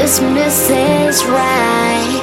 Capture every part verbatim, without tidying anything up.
this missus Right.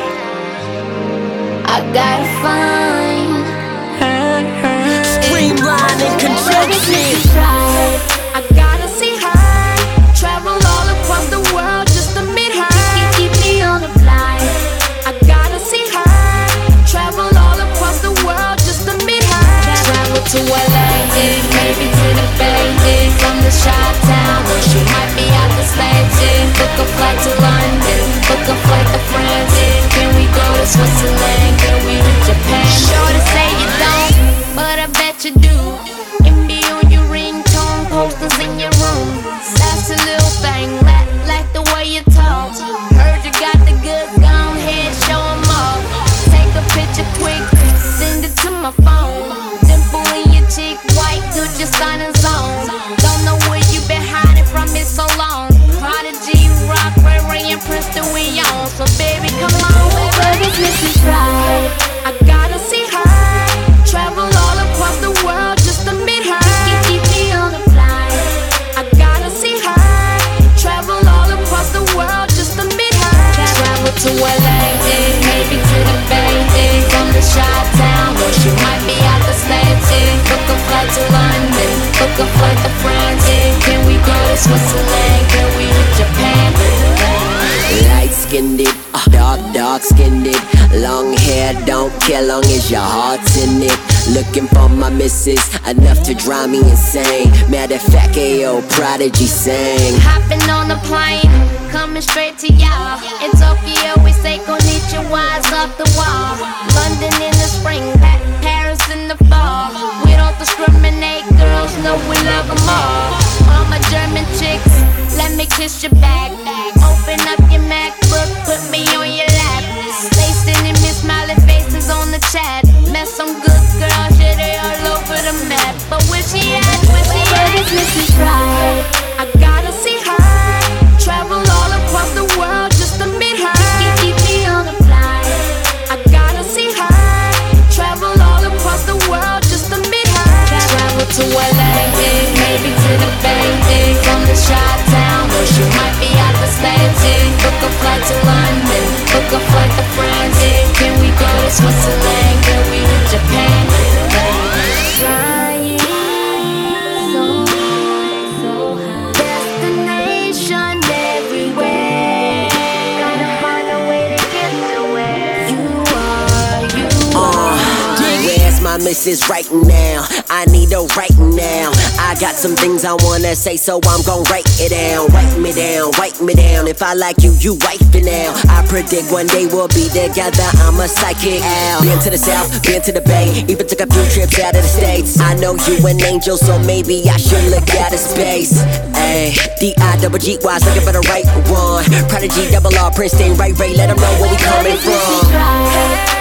I gotta find her, her. Streamline and conjunction. Right. I gotta see her. Travel all across the world just to meet her. Keep me on the fly. I gotta see her. Travel all across the world just to meet her. Travel to L A, maybe to the Bay, from the Chi-Town, or she might be out the States. Book a flight to London, book a flight to France. Can we go to Switzerland? Can we to Japan? Sure to say you don't, but I bet you do. M B on your ringtone, posters in your room. That's a little thing, like, like the way you talk. Heard you got the goods, go ahead, show 'em off. Take a picture quick, send it to my phone. Dimple in your cheek, white, good, just sign a zone. Don't know where you been hiding from it so long. Prodigy, Rock, Ray Ray, and Princeton, we on. So baby, come on, baby, this is right. I gotta see her. Travel all across the world just to meet her. Keep me on the fly. I gotta see her. Travel all across the world just to meet her. Travel to L A, maybe to the Bay, from the Chi-Town, or she might be out the States. Book a flight to London, book a flight to France. Can we go to Switzerland? Can we to Japan? Light skinned it, uh, dark, dark skinned it. Long hair don't care long as your heart's in it. Looking for my missus, enough to drive me insane. Matter of fact, Ayo, Prodigy sang. Hopping on the plane, coming straight to y'all. In Tokyo, we say konnichiwa's off the wall. London in the spring, Pa- Paris in the fall. We don't discriminate, girls know we love them all. All my German chicks, let me kiss your back. Open up your MacBook, put me on your lap. They sending me smiling faces on the chat. Met some good girls, yeah, they all over the map. But where she at, where she at? Missus Right. I gotta see her. Travel all across the world just to meet her. Keep me on the fly. I gotta see her. Travel all across the world just to meet her. Travel to L A, maybe to the Bay, from the Chi-Town, or she might be out the States. Book a flight to London, book a flight to France. Can we go to Switzerland? Can we to Japan? Trying so hard, so high. Destination everywhere. Gotta find a way to get to where you are, you are. Uh, where's my missus right now? I need her right now. I got some things I wanna say, so I'm gon' write it down. Write me down, write me down. If I like you, you wife it now. I predict one day we'll be together. I'm a psychic owl. Been to the south, been to the bay, even took a few trips out of the States. I know you an angel, so maybe I should look out of space. Ayy, D I double G Y, looking for the right one. Prodigy, double R, Princeton, Ray Ray, let them know where we coming from.